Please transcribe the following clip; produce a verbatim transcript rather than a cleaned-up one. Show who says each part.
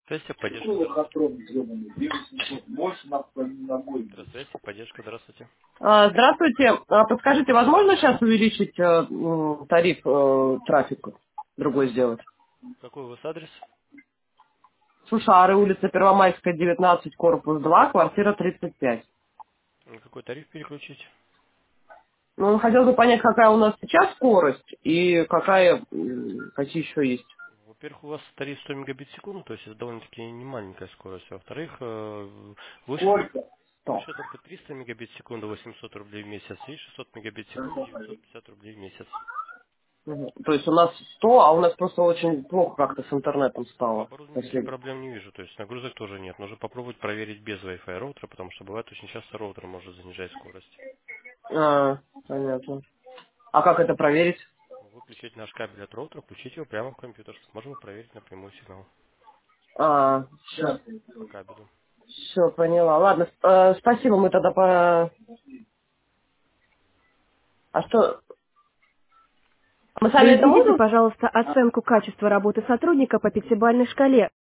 Speaker 1: Связь, поддержка, здравствуйте. Связь, поддержка, здравствуйте.
Speaker 2: А, Здравствуйте. А, Подскажите, возможно сейчас увеличить э, м, тариф э, трафика, другой сделать?
Speaker 1: Какой у вас адрес?
Speaker 2: Сушары, улица Первомайская, девятнадцать, корпус два, квартира тридцать пять.
Speaker 1: На какой тариф переключить?
Speaker 2: Ну, хотел бы понять, какая у нас сейчас скорость и какая, м, какие еще есть.
Speaker 1: Во-первых, у вас тариф сто мегабит в секунду, то есть это довольно-таки не маленькая скорость. Во-вторых, э, выше,
Speaker 2: Сколько? Сто.
Speaker 1: выше только триста мегабит в секунду, восемьсот рублей в месяц, и шестьсот мегабит в секунду, девятьсот пятьдесят рублей в месяц.
Speaker 2: Мгм. То есть у нас сто, а у нас просто очень плохо как-то с интернетом
Speaker 1: В
Speaker 2: стало.
Speaker 1: оборудовании никаких
Speaker 2: Последний.
Speaker 1: проблем не вижу, то есть нагрузок тоже нет. Нужно попробовать проверить без Wi-Fi роутера, потому что бывает очень часто роутер может занижать скорость.
Speaker 2: А, понятно. А как это проверить?
Speaker 1: Выключить наш кабель от роутера, включить его прямо в компьютер. Сможем проверить напрямую сигнал
Speaker 2: А, все.
Speaker 1: по кабелю.
Speaker 2: Все, поняла. Ладно, э, спасибо, мы тогда по... А что, мы сами это
Speaker 3: Произведите,
Speaker 2: можем?
Speaker 3: пожалуйста, оценку качества работы сотрудника по пятибалльной шкале.